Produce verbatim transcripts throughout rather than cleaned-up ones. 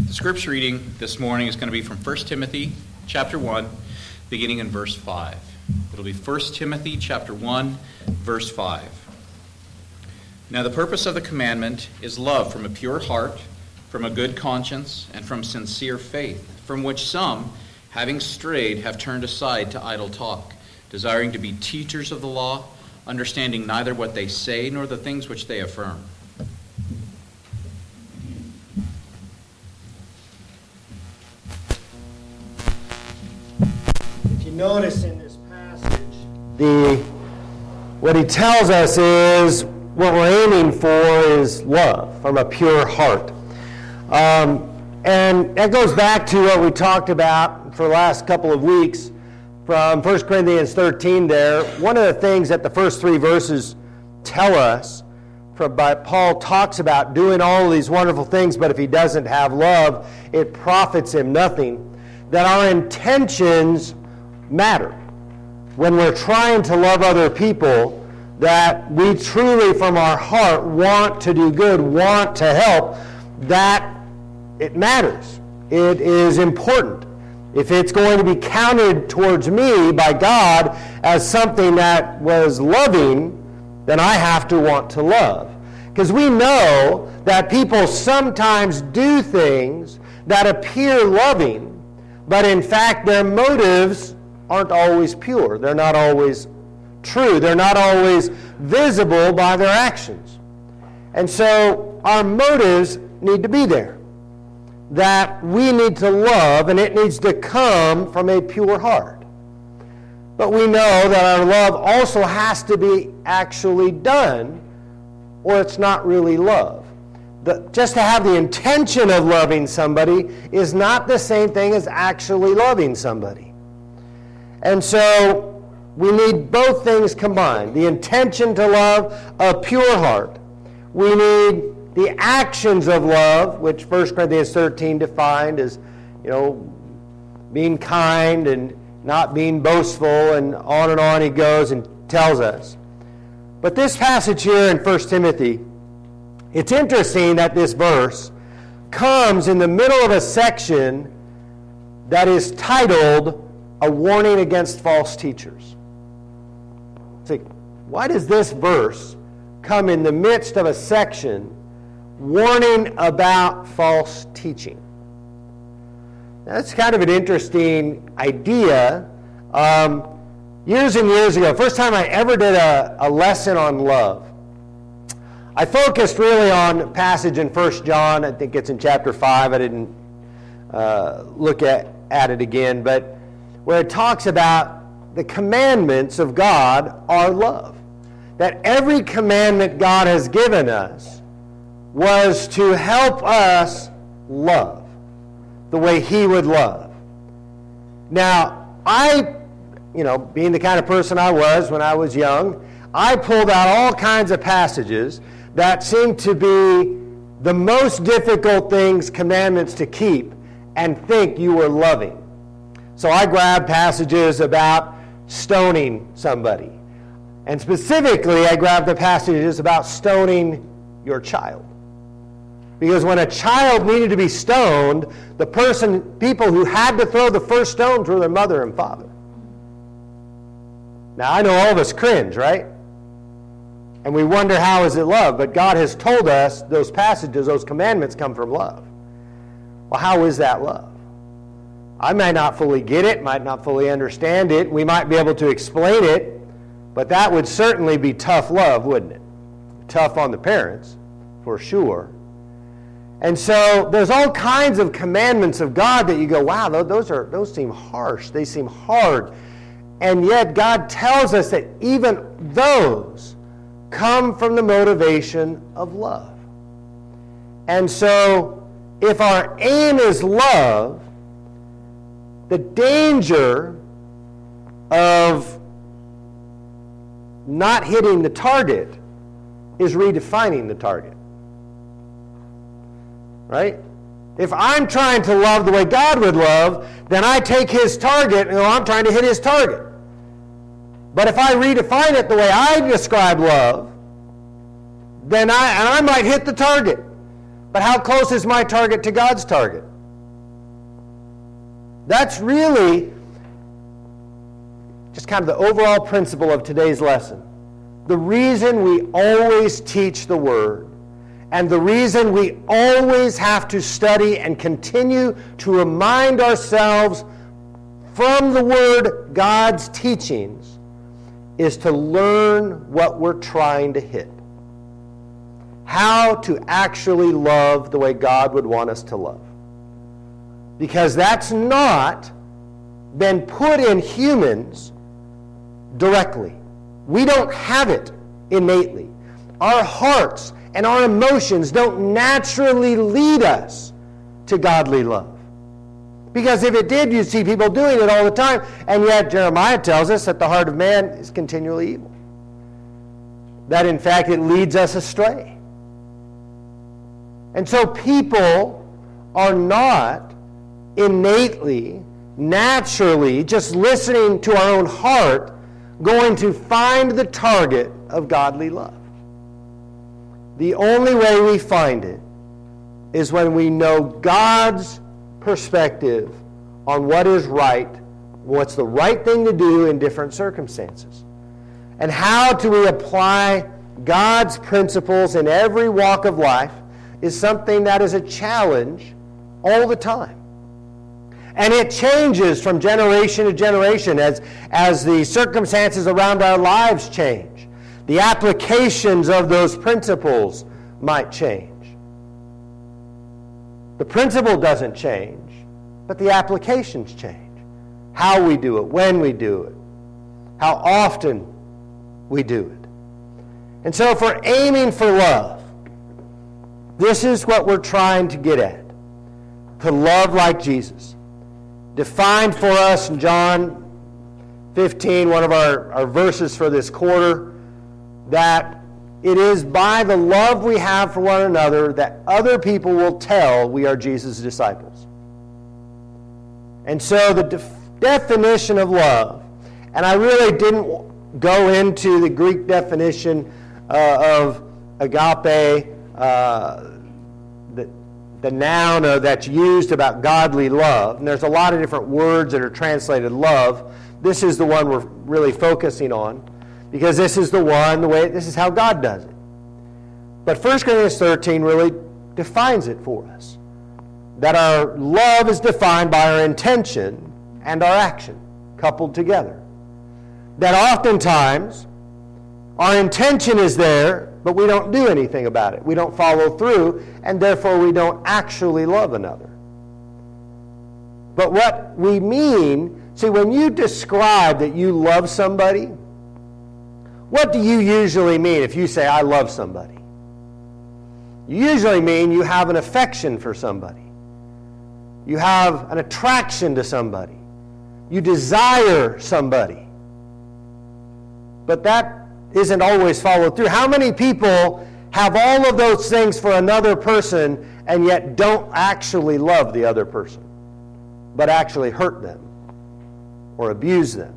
The scripture reading this morning is going to be from First Timothy chapter one, beginning in verse five. It'll be First Timothy chapter one, verse five. Now the purpose of the commandment is love from a pure heart, from a good conscience, and from sincere faith, from which some, having strayed, have turned aside to idle talk, desiring to be teachers of the law, understanding neither what they say nor the things which they affirm. Notice in this passage, the what he tells us is what we're aiming for is love from a pure heart. Um, and that goes back to what we talked about for the last couple of weeks from First Corinthians thirteen there. One of the things that the first three verses tell us, from, by Paul talks about doing all of these wonderful things, but if he doesn't have love, it profits him nothing. That our intentions matter. When we're trying to love other people, that we truly from our heart want to do good, want to help, that it matters. It is important. If it's going to be counted towards me by God as something that was loving, then I have to want to love. Because we know that people sometimes do things that appear loving, but in fact their motives aren't always pure. They're not always true. They're not always visible by their actions. And so our motives need to be there. That we need to love, and it needs to come from a pure heart. But we know that our love also has to be actually done, or it's not really love. The, just to have the intention of loving somebody is not the same thing as actually loving somebody. And so we need both things combined. The intention to love, a pure heart. We need the actions of love, which First Corinthians thirteen defined as, you know, being kind and not being boastful, and on and on he goes and tells us. But this passage here in First Timothy, it's interesting that this verse comes in the middle of a section that is titled A Warning Against False Teachers. It's like, why does this verse come in the midst of a section warning about false teaching? That's kind of an interesting idea. Um, years and years ago, first time I ever did a, a lesson on love, I focused really on a passage in First John. I think it's in chapter five. I didn't uh, look at, at it again, but where it talks about the commandments of God are love. That every commandment God has given us was to help us love the way He would love. Now, I, you know, being the kind of person I was when I was young, I pulled out all kinds of passages that seemed to be the most difficult things, commandments to keep, and think you were loving. So I grabbed passages about stoning somebody. And specifically, I grabbed the passages about stoning your child. Because when a child needed to be stoned, the person, people who had to throw the first stones were their mother and father. Now, I know all of us cringe, right? And we wonder, how is it love? But God has told us those passages, those commandments come from love. Well, how is that love? I might not fully get it, might not fully understand it. We might be able to explain it, but that would certainly be tough love, wouldn't it? Tough on the parents, for sure. And so there's all kinds of commandments of God that you go, wow, those are those seem harsh. They seem hard. And yet God tells us that even those come from the motivation of love. And so if our aim is love, the danger of not hitting the target is redefining the target. Right? If I'm trying to love the way God would love, then I take His target and, you know, I'm trying to hit His target. But if I redefine it the way I describe love, then I, and I might hit the target. But how close is my target to God's target? That's really just kind of the overall principle of today's lesson. The reason we always teach the Word, and the reason we always have to study and continue to remind ourselves from the Word, God's teachings, is to learn what we're trying to hit. How to actually love the way God would want us to love. Because that's not been put in humans directly. We don't have it innately. Our hearts and our emotions don't naturally lead us to godly love. Because if it did, you'd see people doing it all the time. And yet Jeremiah tells us that the heart of man is continually evil. That in fact it leads us astray. And so people are not innately, naturally, just listening to our own heart, going to find the target of godly love. The only way we find it is when we know God's perspective on what is right, what's the right thing to do in different circumstances. And how do we apply God's principles in every walk of life is something that is a challenge all the time. And it changes from generation to generation as, as the circumstances around our lives change. The applications of those principles might change. The principle doesn't change, but the applications change. How we do it, when we do it, how often we do it. And so if we're aiming for love, this is what we're trying to get at. To love like Jesus. Defined for us in John fifteen, one of our, our verses for this quarter, that it is by the love we have for one another that other people will tell we are Jesus' disciples. And so the def- definition of love, and I really didn't go into the Greek definition uh, of agape, uh, the, the noun uh, that's used about godly love. And there's a lot of different words that are translated love. This is the one we're really focusing on, because this is the one, the way, this is how God does it. But First Corinthians thirteen really defines it for us. That our love is defined by our intention and our action, coupled together. That oftentimes, our intention is there, but we don't do anything about it. We don't follow through, and therefore we don't actually love another. But what we mean, see, when you describe that you love somebody, what do you usually mean if you say, I love somebody? You usually mean you have an affection for somebody. You have an attraction to somebody. You desire somebody. But that isn't always followed through. How many people have all of those things for another person and yet don't actually love the other person, but actually hurt them or abuse them?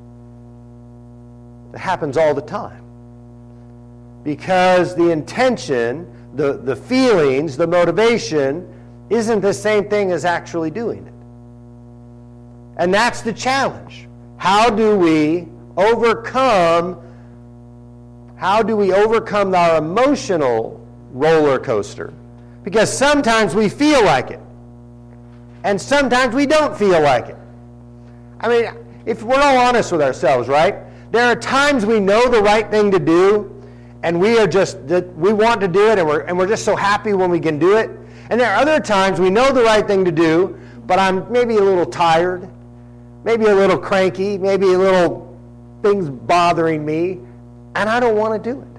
It happens all the time. Because the intention, the, the feelings, the motivation isn't the same thing as actually doing it. And that's the challenge. How do we overcome How do we overcome our emotional roller coaster? Because sometimes we feel like it. And sometimes we don't feel like it. I mean, if we're all honest with ourselves, right? There are times we know the right thing to do, and we are just, we want to do it, and we're, and we're just so happy when we can do it. And there are other times we know the right thing to do, but I'm maybe a little tired, maybe a little cranky, maybe a little things bothering me, and I don't want to do it.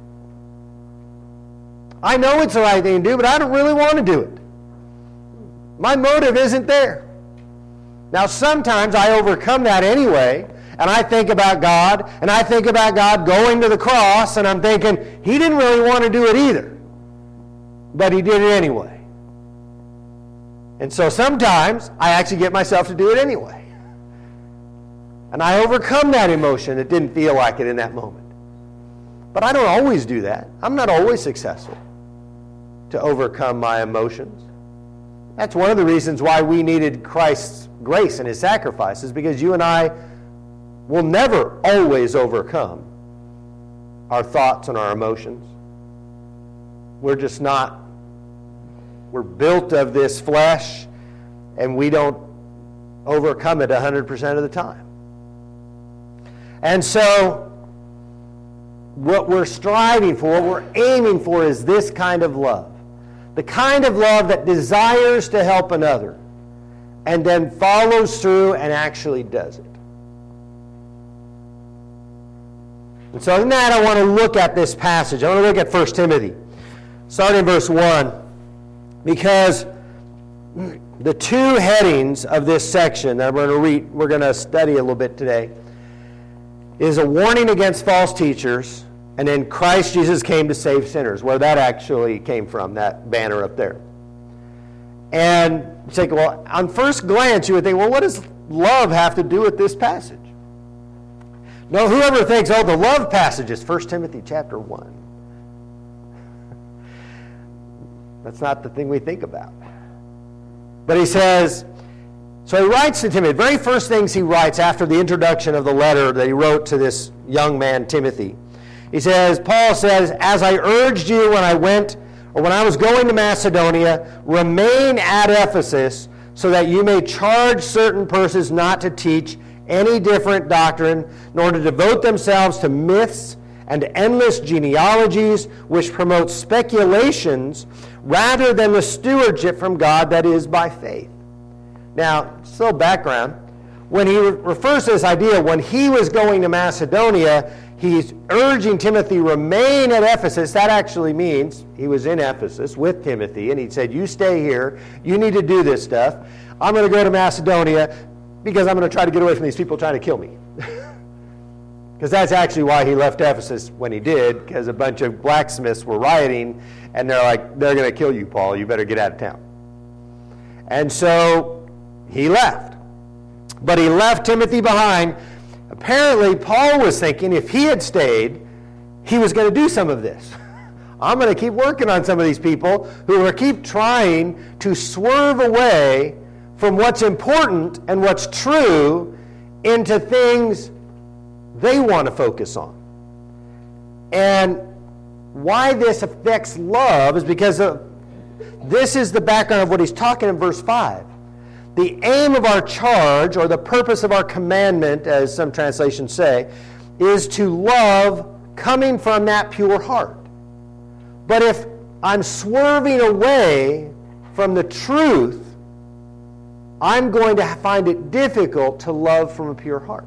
I know it's the right thing to do, but I don't really want to do it. My motive isn't there. Now, sometimes I overcome that anyway, and I think about God, and I think about God going to the cross, and I'm thinking, He didn't really want to do it either, but He did it anyway. And so sometimes I actually get myself to do it anyway. And I overcome that emotion that didn't feel like it in that moment. But I don't always do that. I'm not always successful to overcome my emotions. That's one of the reasons why we needed Christ's grace and his sacrifices, because you and I will never always overcome our thoughts and our emotions. We're just not, we're built of this flesh, and we don't overcome it one hundred percent of the time. And so, what we're striving for, what we're aiming for, is this kind of love. The kind of love that desires to help another and then follows through and actually does it. And so in that, I want to look at this passage. I want to look at First Timothy, starting in verse one, because the two headings of this section that we're going to read, we're going to study a little bit today, is a warning against false teachers, and then Christ Jesus came to save sinners, where that actually came from, that banner up there. And you think, well, on first glance, you would think, well, what does love have to do with this passage? No, whoever thinks, oh, the love passage is First Timothy chapter one. That's not the thing we think about. But he says, so he writes to Timothy. The very first things he writes after the introduction of the letter that he wrote to this young man, Timothy, he says, Paul says, as I urged you when I went, or when I was going to Macedonia, remain at Ephesus, so that you may charge certain persons not to teach any different doctrine, nor to devote themselves to myths and endless genealogies, which promote speculations, rather than the stewardship from God that is by faith. Now, still background, when he re- refers to this idea, when he was going to Macedonia, he's urging Timothy, remain at Ephesus. That actually means he was in Ephesus with Timothy, and he said, you stay here, you need to do this stuff. I'm going to go to Macedonia because I'm going to try to get away from these people trying to kill me. Because that's actually why he left Ephesus when he did, because a bunch of blacksmiths were rioting, and they're like, they're going to kill you, Paul, you better get out of town. And so he left. But he left Timothy behind. Apparently, Paul was thinking if he had stayed, he was going to do some of this. I'm going to keep working on some of these people who are keep trying to swerve away from what's important and what's true into things they want to focus on. And why this affects love is because of, this is the background of what he's talking in verse five. The aim of our charge, or the purpose of our commandment, as some translations say, is to love coming from that pure heart. But if I'm swerving away from the truth, I'm going to find it difficult to love from a pure heart.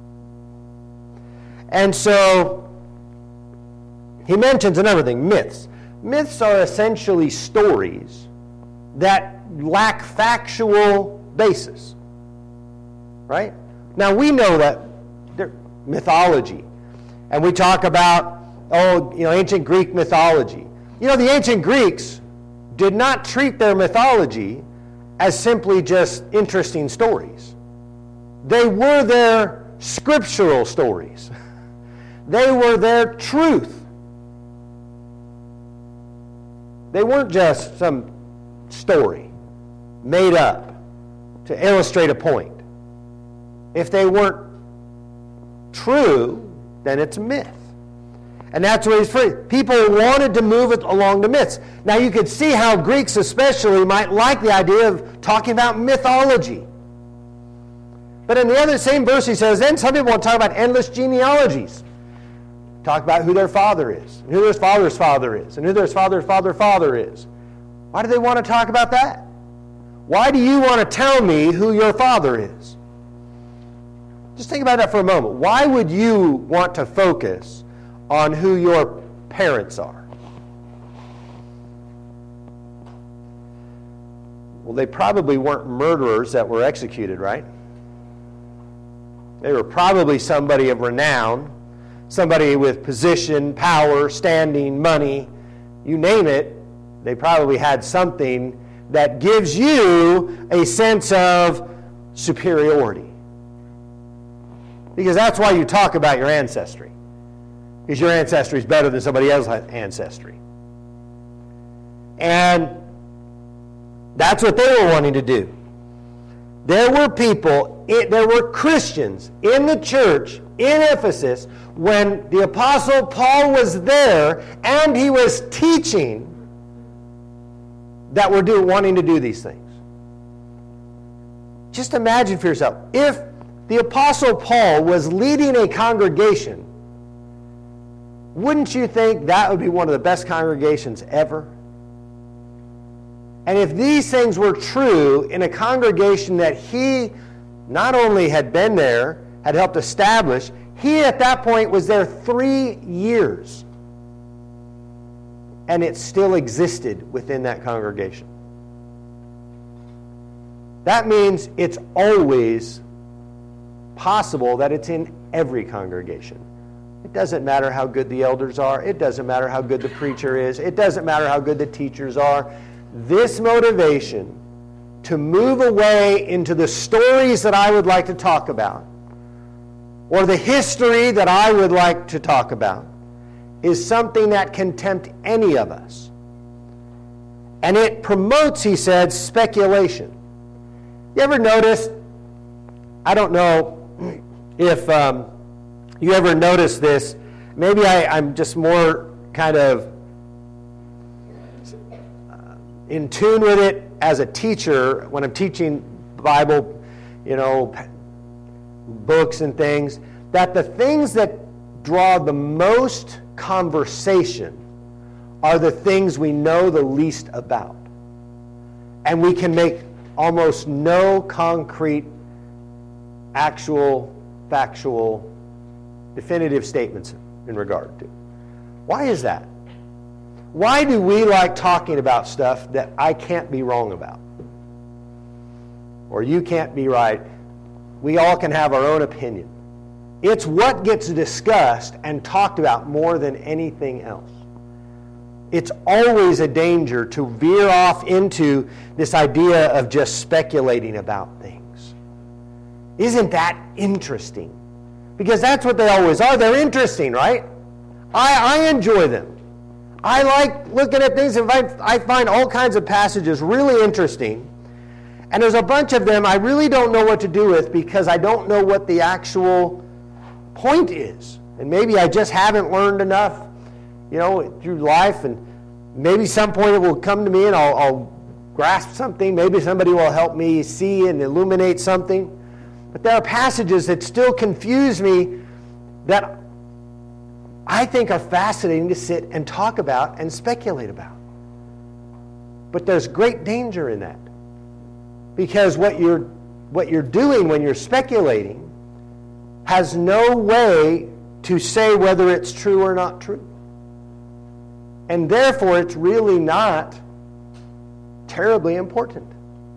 And so, he mentions another thing, myths. Myths are essentially stories that lack factual basis. Right? Now, we know that they're mythology. And we talk about, oh, you know, ancient Greek mythology. You know, the ancient Greeks did not treat their mythology as simply just interesting stories. They were their scriptural stories. They were their truth. They weren't just some story made up to illustrate a point. If they weren't true, then it's a myth. And that's what he's free. People wanted to move it along the myths. Now you could see how Greeks especially might like the idea of talking about mythology. But in the other same verse he says, then some people want to talk about endless genealogies. Talk about who their father is, and who their father's father is, and who their father's father father is. Why do they want to talk about that? Why do you want to tell me who your father is? Just think about that for a moment. Why would you want to focus on who your parents are? Well, they probably weren't murderers that were executed, right? They were probably somebody of renown, somebody with position, power, standing, money, you name it. They probably had something that gives you a sense of superiority. Because that's why you talk about your ancestry. Because your ancestry is better than somebody else's ancestry. And that's what they were wanting to do. there were people, it, there were Christians in the church in Ephesus when the Apostle Paul was there and he was teaching that were do, wanting to do these things. Just imagine for yourself, if the Apostle Paul was leading a congregation, wouldn't you think that would be one of the best congregations ever? And if these things were true in a congregation that he not only had been there, had helped establish, he at that point was there three years. And it still existed within that congregation. That means it's always possible that it's in every congregation. It doesn't matter how good the elders are. It doesn't matter how good the preacher is. It doesn't matter how good the teachers are. This motivation to move away into the stories that I would like to talk about, or the history that I would like to talk about, is something that can tempt any of us. And it promotes, he said, speculation. You ever notice, I don't know if um, you ever notice this, maybe I, I'm just more kind of in tune with it as a teacher when I'm teaching Bible, you know, books and things, that the things that draw the most conversation are the things we know the least about. And we can make almost no concrete, actual, factual, definitive statements in regard to. Why is that? Why do we like talking about stuff that I can't be wrong about? Or you can't be right? We all can have our own opinion. It's what gets discussed and talked about more than anything else. It's always a danger to veer off into this idea of just speculating about things. Isn't that interesting? Because that's what they always are. They're interesting, right? I, I enjoy them. I like looking at things, and I, I find all kinds of passages really interesting. And there's a bunch of them I really don't know what to do with because I don't know what the actual point is. And maybe I just haven't learned enough, you know, through life. And maybe some point it will come to me and I'll, I'll grasp something. Maybe somebody will help me see and illuminate something. But there are passages that still confuse me that I think are fascinating to sit and talk about and speculate about. But there's great danger in that. Because what you're what you're doing when you're speculating has no way to say whether it's true or not true. And therefore it's really not terribly important.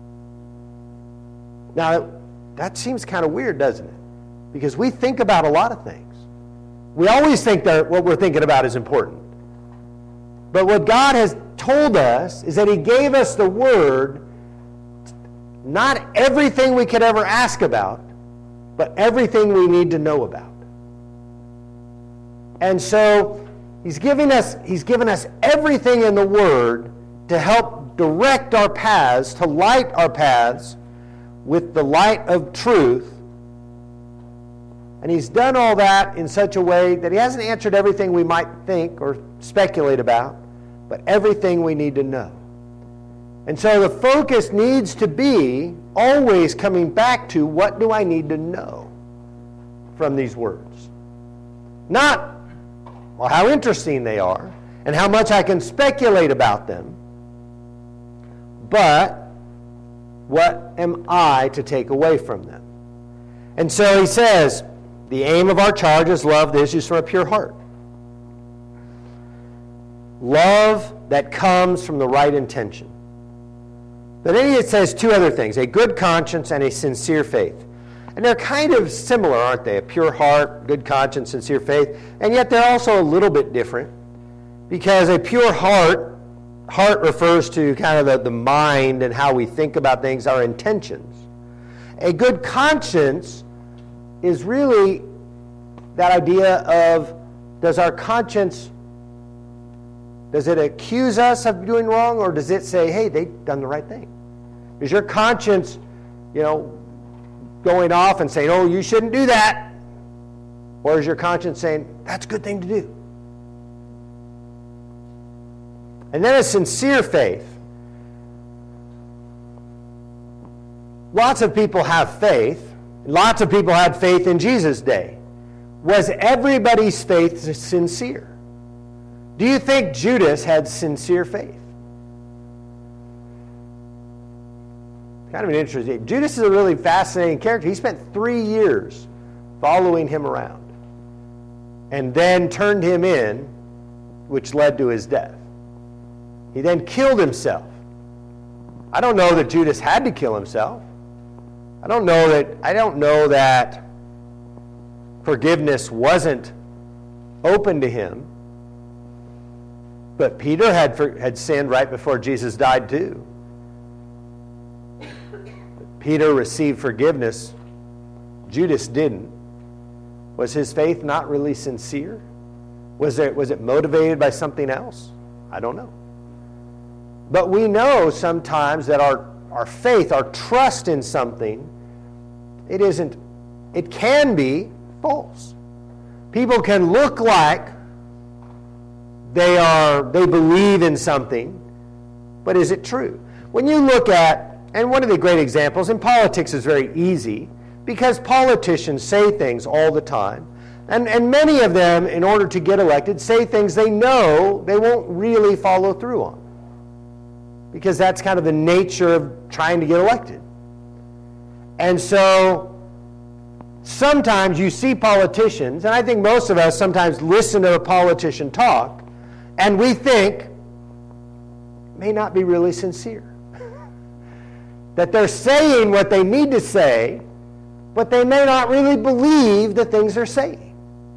Now, that seems kind of weird, doesn't it? Because we think about a lot of things. We always think that what we're thinking about is important. But what God has told us is that He gave us the Word, not everything we could ever ask about, but everything we need to know about. And so He's giving us, He's given us everything in the Word to help direct our paths, to light our paths with the light of truth. And He's done all that in such a way that He hasn't answered everything we might think or speculate about, but everything we need to know. And so the focus needs to be always coming back to, what do I need to know from these words? Not, well, how interesting they are and how much I can speculate about them, but what am I to take away from them? And so he says, the aim of our charge is love that issues from a pure heart. Love that comes from the right intention. But then it says two other things, a good conscience and a sincere faith. And they're kind of similar, aren't they? A pure heart, good conscience, sincere faith. And yet they're also a little bit different. Because a pure heart, heart refers to kind of the, the mind and how we think about things, our intentions. A good conscience is really that idea of, does our conscience, does it accuse us of doing wrong, or does it say, hey, they've done the right thing? Does your conscience you know, going off and saying, oh, you shouldn't do that? Or is your conscience saying, that's a good thing to do? And then a sincere faith. Lots of people have faith. Lots of people had faith in Jesus' day. Was everybody's faith sincere? Do you think Judas had sincere faith? Kind of an interesting. Judas is a really fascinating character. He spent three years following him around and then turned him in, which led to his death. He then killed himself. I don't know that Judas had to kill himself. I don't know that I don't know that forgiveness wasn't open to him. But Peter had had sinned right before Jesus died too. Peter received forgiveness. Judas didn't. Was his faith not really sincere? Was it, was it motivated by something else? I don't know. But we know sometimes that our, our faith, our trust in something, it isn't, it can be false. People can look like they are, they believe in something, but is it true? When you look at, and one of the great examples in politics is very easy, because politicians say things all the time, and, and many of them, in order to get elected, say things they know they won't really follow through on. Because that's kind of the nature of trying to get elected. And so, sometimes you see politicians, and I think most of us sometimes listen to a politician talk, and we think, it may not be really sincere. That they're saying what they need to say, but they may not really believe the things they're saying.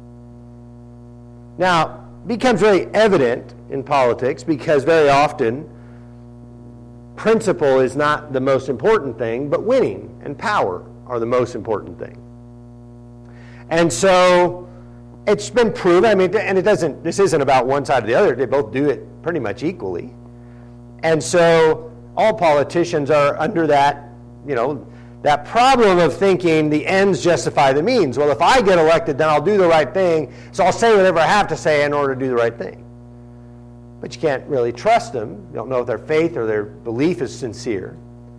Now, it becomes very evident in politics because very often principle is not the most important thing, but winning and power are the most important thing. And so it's been proven, I mean, and it doesn't, this isn't about one side or the other, they both do it pretty much equally. And so all politicians are under that, you know, that problem of thinking the ends justify the means. Well, if I get elected, then I'll do the right thing, so I'll say whatever I have to say in order to do the right thing. But you can't really trust them. You don't know if their faith or their belief is sincere.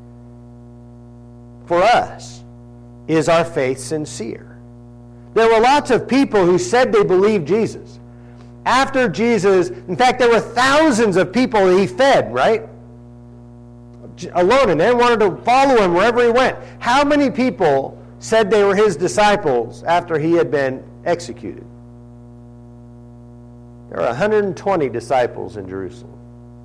For us, is our faith sincere? There were lots of people who said they believed Jesus. After Jesus, in fact, there were thousands of people he fed, right? Alone, and they wanted to follow him wherever he went. How many people said they were his disciples after he had been executed? There were one hundred twenty disciples in Jerusalem.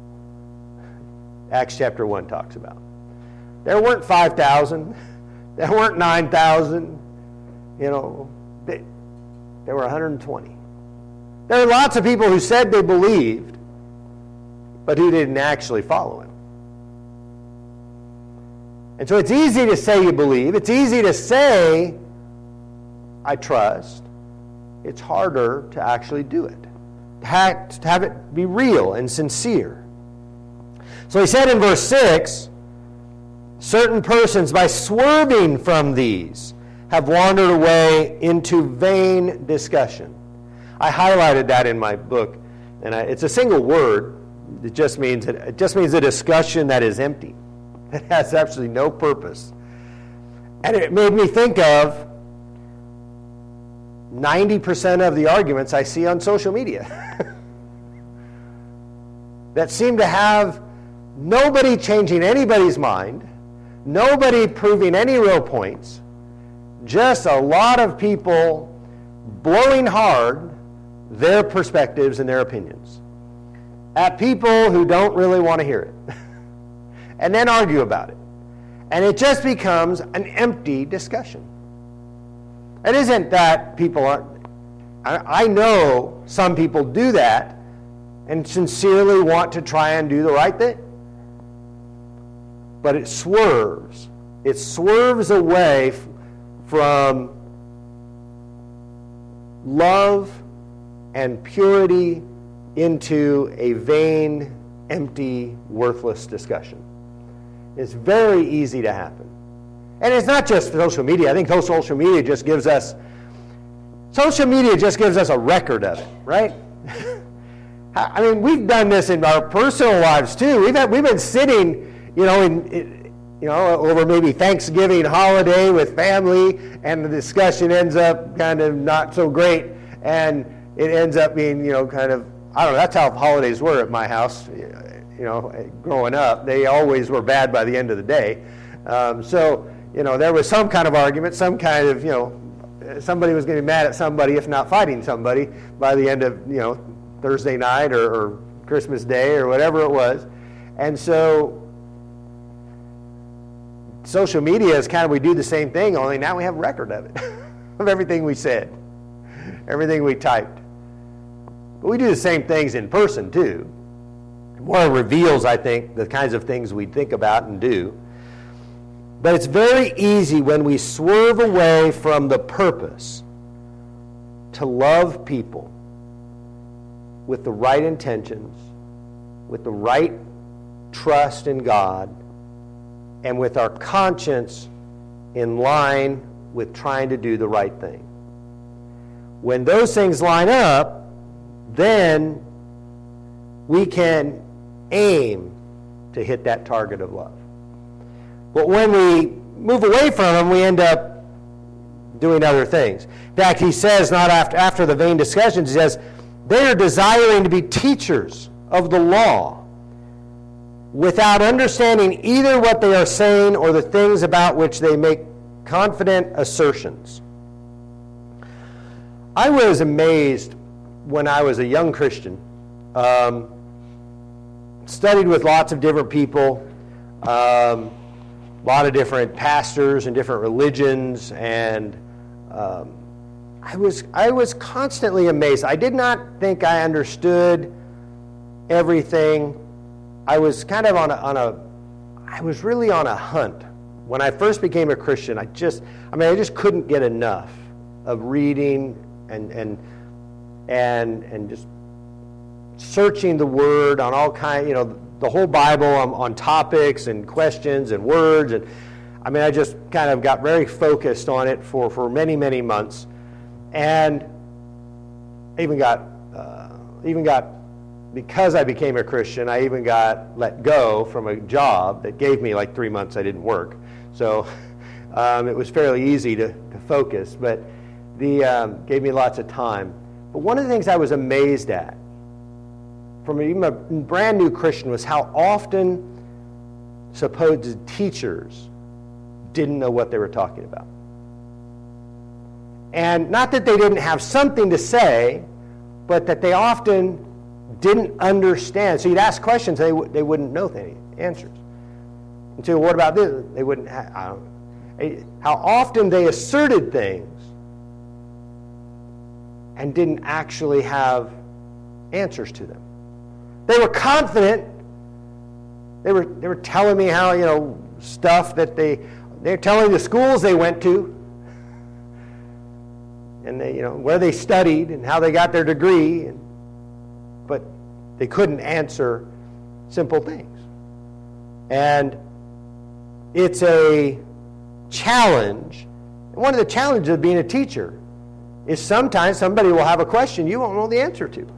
Acts chapter one talks about. There weren't five thousand. There weren't nine thousand. You know, they, there were one hundred twenty. There are lots of people who said they believed, but who didn't actually follow him. And so it's easy to say you believe. It's easy to say, I trust. It's harder to actually do it. To have, to have it be real and sincere. So he said in verse six, certain persons, by swerving from these, have wandered away into vain discussion. I highlighted that in my book, and I, it's a single word. It just means it just means a discussion that is empty. It has absolutely no purpose. And it made me think of ninety percent of the arguments I see on social media that seem to have nobody changing anybody's mind, nobody proving any real points, just a lot of people blowing hard their perspectives and their opinions at people who don't really want to hear it. And then argue about it. And it just becomes an empty discussion. It isn't that people aren't... I, I know some people do that and sincerely want to try and do the right thing. But it swerves. It swerves away f- from love and purity into a vain, empty, worthless discussion. It's very easy to happen. And it's not just social media. I think social media just gives us, social media just gives us a record of it, right? I mean, we've done this in our personal lives too. We've had, we've been sitting, you know, in, in you know, over maybe Thanksgiving holiday with family, and the discussion ends up kind of not so great, and it ends up being, you know, kind of, I don't know, that's how holidays were at my house, you know, growing up. They always were bad by the end of the day. Um, so, you know, there was some kind of argument, some kind of, you know, somebody was going to be mad at somebody, if not fighting somebody, by the end of, you know, Thursday night or, or Christmas Day or whatever it was. And so social media is kind of, we do the same thing, only now we have a record of it, of everything we said, everything we typed. But we do the same things in person too. More reveals, I think, the kinds of things we think about and do. But it's very easy when we swerve away from the purpose to love people with the right intentions, with the right trust in God, and with our conscience in line with trying to do the right thing. When those things line up, then we can aim to hit that target of love. But when we move away from them, we end up doing other things. In fact, he says, not after, after the vain discussions, he says, they are desiring to be teachers of the law without understanding either what they are saying or the things about which they make confident assertions. I was amazed when I was a young Christian, um, studied with lots of different people, um, a lot of different pastors and different religions, and um, I was I was constantly amazed. I did not think I understood everything. I was kind of on a, on a I was really on a hunt. When I first became a Christian, I just I mean I just couldn't get enough of reading and and and and just searching the Word on all kind, you know, the whole Bible on, on topics and questions and words, and I mean I just kind of got very focused on it for, for many many months, and even got uh, even got because I became a Christian, I even got let go from a job that gave me like three months I didn't work, so um, it was fairly easy to, to focus, but the um, gave me lots of time. But one of the things I was amazed at from even a brand new Christian was how often supposed teachers didn't know what they were talking about. And not that they didn't have something to say, but that they often didn't understand. So you'd ask questions, they they wouldn't know the answers. And so what about this? They wouldn't have, I don't know. How often they asserted things and didn't actually have answers to them. They were confident. They were they were telling me how, you know, stuff that they they're telling the schools they went to, and they, you know, where they studied and how they got their degree, and, but they couldn't answer simple things. And it's a challenge. One of the challenges of being a teacher is sometimes somebody will have a question you won't know the answer to.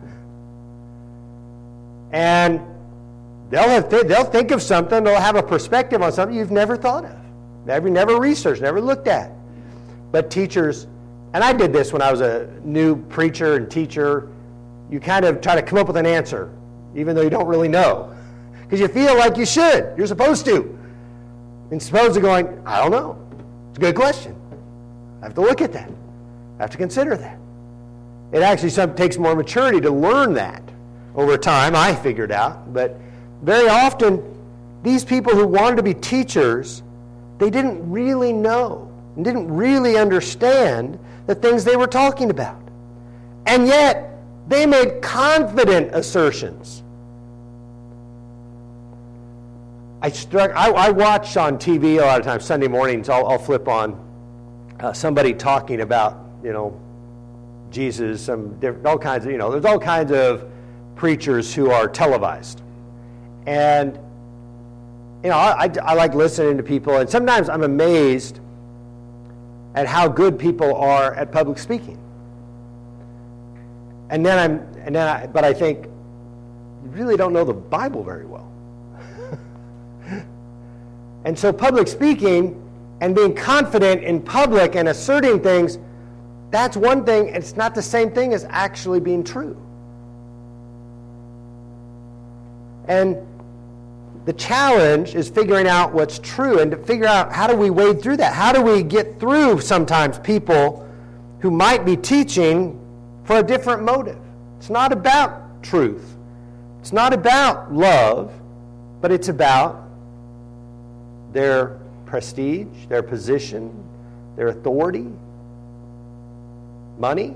And they'll have th- they'll think of something, they'll have a perspective on something you've never thought of, never, never researched, never looked at. But teachers, and I did this when I was a new preacher and teacher, you kind of try to come up with an answer, even though you don't really know. Because you feel like you should, you're supposed to. And supposed to going, I don't know. It's a good question. I have to look at that. I have to consider that. It actually some, takes more maturity to learn that. Over time, I figured out, but very often, these people who wanted to be teachers, they didn't really know and didn't really understand the things they were talking about. And yet, they made confident assertions. I struck. I, I watch on T V a lot of times, Sunday mornings, I'll, I'll flip on uh, somebody talking about, you know, Jesus, some different, all kinds of, you know, there's all kinds of preachers who are televised. And you know, I, I, I like listening to people, and sometimes I'm amazed at how good people are at public speaking. And then I'm, and then I, but I think, you really don't know the Bible very well. And so public speaking and being confident in public and asserting things, that's one thing. It's not the same thing as actually being true. And the challenge is figuring out what's true and to figure out how do we wade through that? How do we get through sometimes people who might be teaching for a different motive? It's not about truth. It's not about love, but it's about their prestige, their position, their authority, money.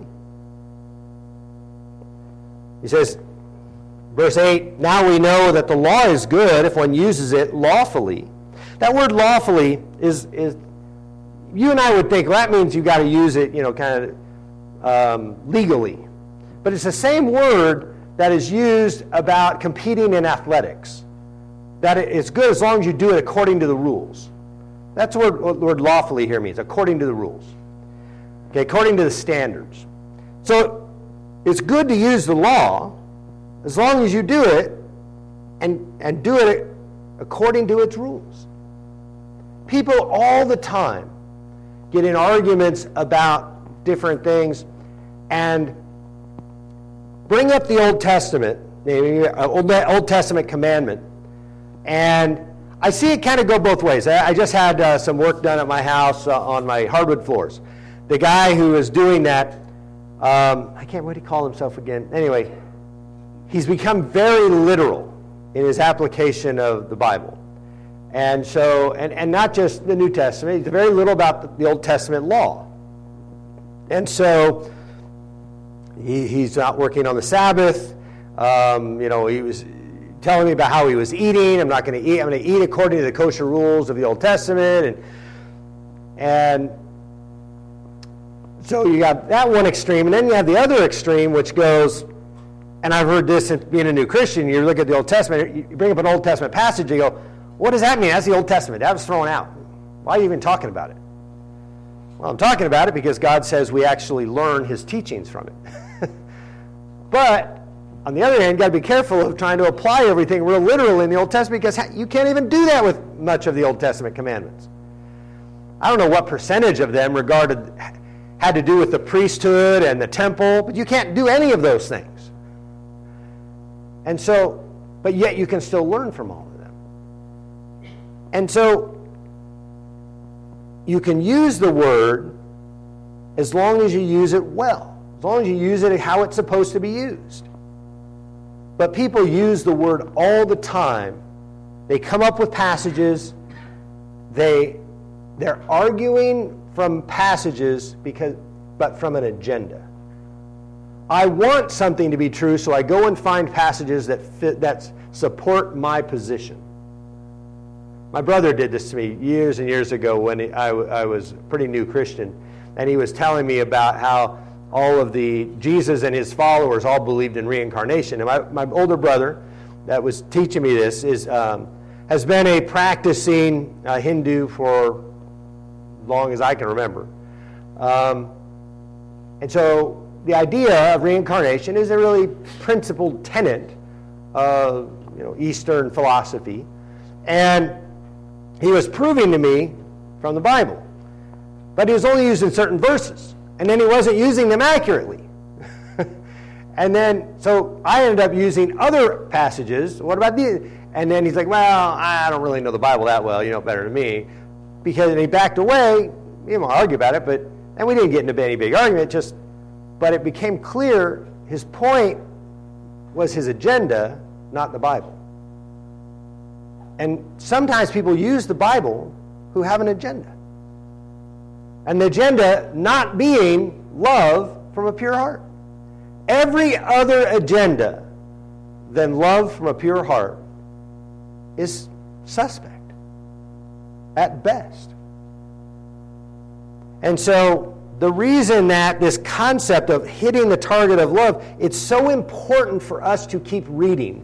He says, verse eight, now we know that the law is good if one uses it lawfully. That word lawfully is, is you and I would think, well, that means you got to use it, you know, kind of um, legally. But it's the same word that is used about competing in athletics. That it's good as long as you do it according to the rules. That's what the word lawfully here means, according to the rules. Okay, according to the standards. So it's good to use the law as long as you do it and, and do it according to its rules. People all the time get in arguments about different things and bring up the Old Testament, maybe an Old Testament commandment, and I see it kind of go both ways. I just had uh, some work done at my house uh, on my hardwood floors. The guy who is doing that, um, I can't, what did he call himself again? Anyway, he's become very literal in his application of the Bible. And so, and, and not just the New Testament, he's very little about the, the Old Testament law. And so, he, he's not working on the Sabbath. Um, you know, he was telling me about how he was eating. I'm not going to eat. I'm going to eat according to the kosher rules of the Old Testament. And, and so you got that one extreme. And then you have the other extreme, which goes, and I've heard this being a new Christian, you look at the Old Testament, you bring up an Old Testament passage, you go, what does that mean? That's the Old Testament. That was thrown out. Why are you even talking about it? Well, I'm talking about it because God says we actually learn his teachings from it. But on the other hand, you've got to be careful of trying to apply everything real literal in the Old Testament because you can't even do that with much of the Old Testament commandments. I don't know what percentage of them regarded had to do with the priesthood and the temple, but you can't do any of those things. And so, but yet you can still learn from all of them. And so, you can use the word as long as you use it well, as long as you use it how it's supposed to be used. But people use the word all the time. They come up with passages. They, they're arguing from passages because, but from an agenda. I want something to be true, so I go and find passages that fit, that support my position. My brother did this to me years and years ago when he, I, I was a pretty new Christian, and he was telling me about how all of the Jesus and his followers all believed in reincarnation. And my, my older brother that was teaching me this is um, has been a practicing uh, Hindu for as long as I can remember. Um, and so the idea of reincarnation is a really principled tenet of you know, Eastern philosophy. And he was proving to me from the Bible. But he was only using certain verses. And then he wasn't using them accurately. And then, so I ended up using other passages. What about these? And then he's like, well, I don't really know the Bible that well. You know better than me. Because he backed away. We didn't argue about it, but and we didn't get into any big argument. Just, but it became clear his point was his agenda, not the Bible. And sometimes people use the Bible who have an agenda. And the agenda not being love from a pure heart. Every other agenda than love from a pure heart is suspect at best. And so the reason that this concept of hitting the target of love, it's so important for us to keep reading.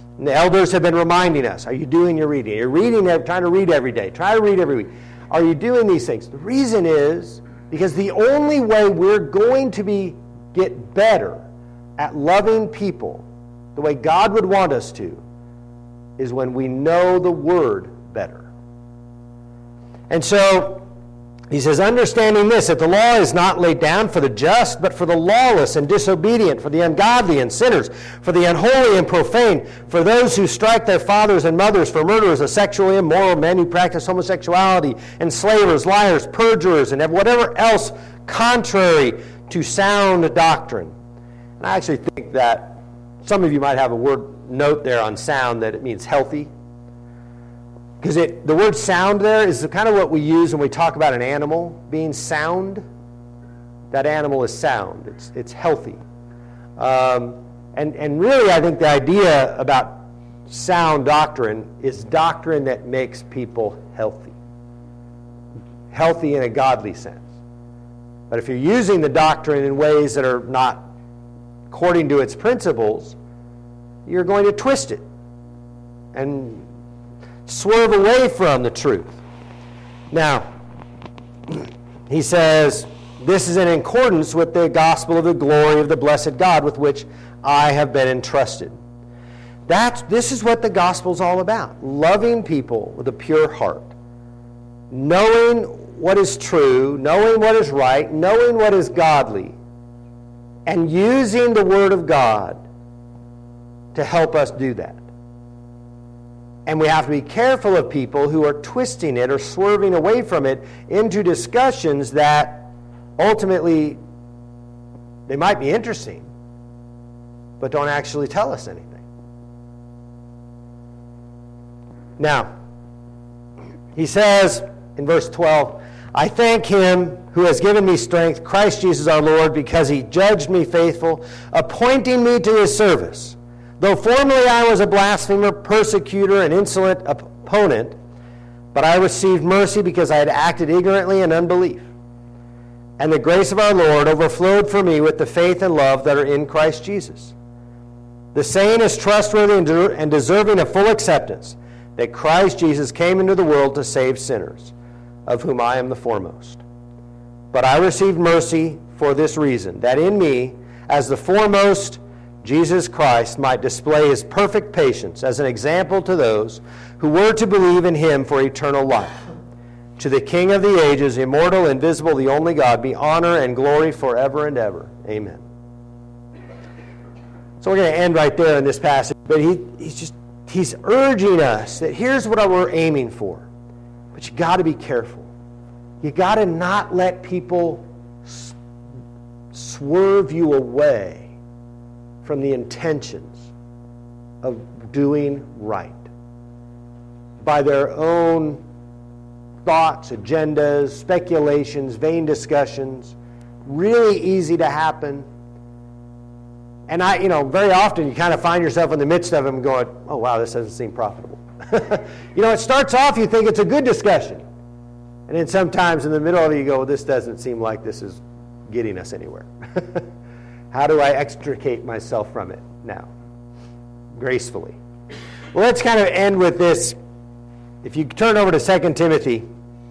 And the elders have been reminding us, are you doing your reading? You're reading, trying to read every day. Try to read every week. Are you doing these things? The reason is because the only way we're going to be get better at loving people the way God would want us to is when we know the Word better. And so he says, understanding this, that the law is not laid down for the just, but for the lawless and disobedient, for the ungodly and sinners, for the unholy and profane, for those who strike their fathers and mothers, for murderers, the sexually immoral, men who practice homosexuality, enslavers, liars, perjurers, and whatever else contrary to sound doctrine. And I actually think that some of you might have a word note there on sound that it means healthy. Because it, the word sound there is kind of what we use when we talk about an animal being sound. That animal is sound. It's, it's healthy. Um, and, and really, I think the idea about sound doctrine is doctrine that makes people healthy. Healthy in a godly sense. But if you're using the doctrine in ways that are not according to its principles, you're going to twist it and swerve away from the truth. Now, he says, this is in accordance with the gospel of the glory of the blessed God with which I have been entrusted. That's, this is what the gospel is all about. Loving people with a pure heart. Knowing what is true, knowing what is right, knowing what is godly, and using the Word of God to help us do that. And we have to be careful of people who are twisting it or swerving away from it into discussions that ultimately they might be interesting, but don't actually tell us anything. Now, he says in verse twelve, I thank him who has given me strength, Christ Jesus our Lord, because he judged me faithful, appointing me to his service. Though formerly I was a blasphemer, persecutor, and insolent opponent, but I received mercy because I had acted ignorantly in unbelief. And the grace of our Lord overflowed for me with the faith and love that are in Christ Jesus. The saying is trustworthy and deserving of full acceptance, that Christ Jesus came into the world to save sinners, of whom I am the foremost. But I received mercy for this reason, that in me, as the foremost, Jesus Christ might display his perfect patience as an example to those who were to believe in him for eternal life. To the King of the ages, immortal, invisible, the only God, be honor and glory forever and ever. Amen. So we're going to end right there in this passage, but he, he's just he's urging us that here's what we're aiming for. But you got to be careful. You got to not let people swerve you away from the intentions of doing right by their own thoughts, agendas, speculations, vain discussions. Really easy to happen. And I, you know, very often you kind of find yourself in the midst of them going, oh, wow, this doesn't seem profitable. You know, it starts off, you think it's a good discussion. And then sometimes in the middle of it, you go, well, this doesn't seem like this is getting us anywhere. How do I extricate myself from it now? Gracefully. Well, let's kind of end with this. If you turn over to Second Timothy,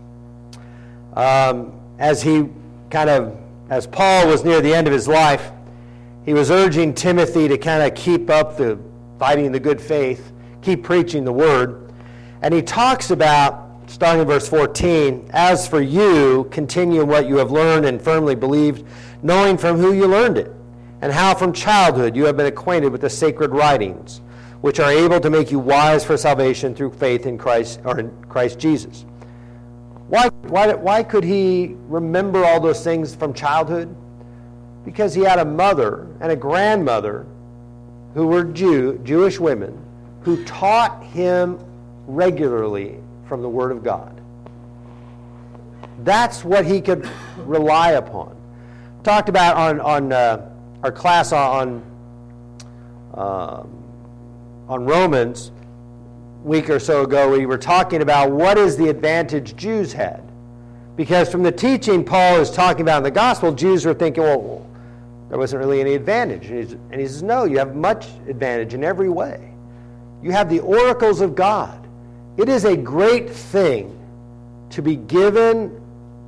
um, as he kind of, as Paul was near the end of his life, he was urging Timothy to kind of keep up the fighting the good faith, keep preaching the word. And he talks about, starting in verse fourteen, as for you, continue in what you have learned and firmly believed, knowing from who you learned it, and how from childhood you have been acquainted with the sacred writings, which are able to make you wise for salvation through faith in Christ, or in Christ Jesus. Why, why, why could he remember all those things from childhood? Because he had a mother and a grandmother who were Jew, Jewish women who taught him regularly from the Word of God. That's what he could rely upon. Talked about on, on uh, our class on uh, on Romans a week or so ago, we were talking about what is the advantage Jews had. Because from the teaching Paul is talking about in the gospel, Jews were thinking, well, there wasn't really any advantage. And, and he says, no, you have much advantage in every way. You have the oracles of God. It is a great thing to be given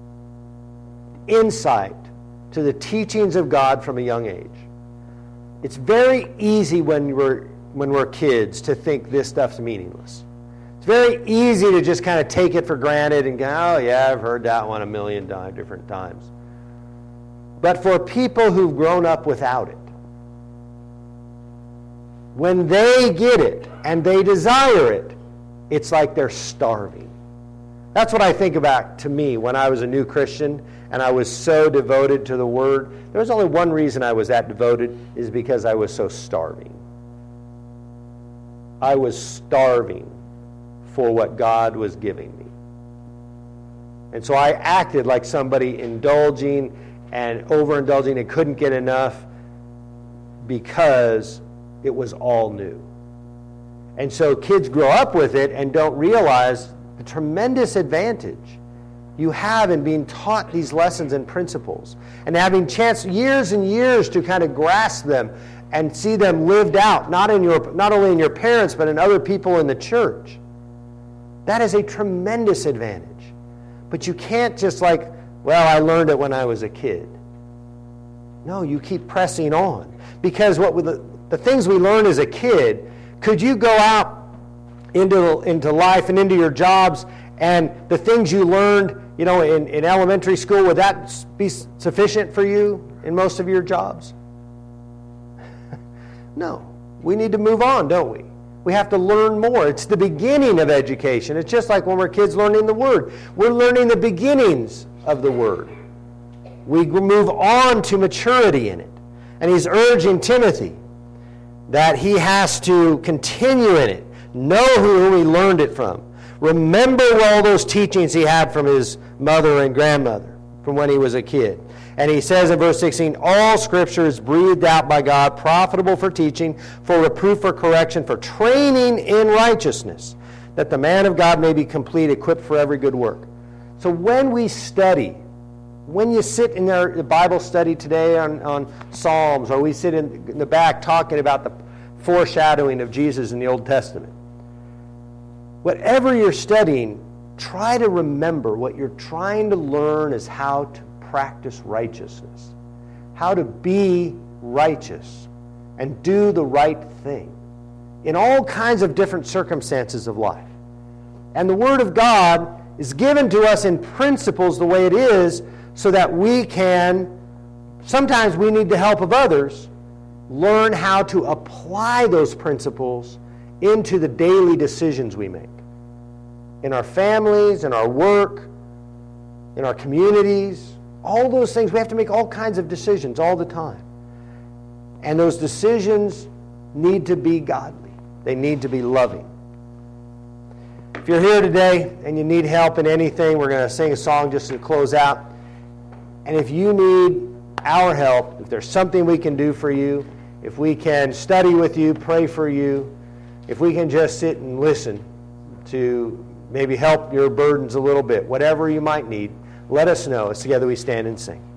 insight to the teachings of God from a young age. It's very easy when we're when we're kids to think this stuff's meaningless. It's very easy to just kind of take it for granted and go, oh yeah, I've heard that one a million different times. But for people who've grown up without it, when they get it and they desire it, it's like they're starving. That's what I think about to me when I was a new Christian and I was so devoted to the Word. There was only one reason I was that devoted, is because I was so starving. I was starving for what God was giving me. And so I acted like somebody indulging and overindulging and couldn't get enough because it was all new. And so kids grow up with it and don't realize the tremendous advantage you have in being taught these lessons and principles and having chance years and years to kind of grasp them and see them lived out, not in your not only in your parents but in other people in the church. That is a tremendous advantage. But you can't just like, well, I learned it when I was a kid. No, you keep pressing on. Because what the, the things we learn as a kid, could you go out into, into life and into your jobs, and the things you learned, you know, in, in elementary school, would that be sufficient for you in most of your jobs? No. We need to move on, don't we? We have to learn more. It's the beginning of education. It's just like when we're kids learning the Word. We're learning the beginnings of the Word. We move on to maturity in it. And he's urging Timothy that he has to continue in it. Know who he learned it from. Remember all those teachings he had from his mother and grandmother from when he was a kid. And he says in verse sixteen, all Scripture is breathed out by God, profitable for teaching, for reproof, for correction, for training in righteousness, that the man of God may be complete, equipped for every good work. So when we study, when you sit in our Bible study today on, on Psalms, or we sit in, in the back talking about the foreshadowing of Jesus in the Old Testament, whatever you're studying, try to remember what you're trying to learn is how to practice righteousness, how to be righteous and do the right thing in all kinds of different circumstances of life. And the Word of God is given to us in principles the way it is, so that we can, sometimes we need the help of others, learn how to apply those principles into the daily decisions we make. In our families, in our work, in our communities, all those things. We have to make all kinds of decisions all the time. And those decisions need to be godly. They need to be loving. If you're here today and you need help in anything, we're going to sing a song just to close out. And if you need our help, if there's something we can do for you, if we can study with you, pray for you, if we can just sit and listen to maybe help your burdens a little bit, whatever you might need, let us know. As together we stand and sing.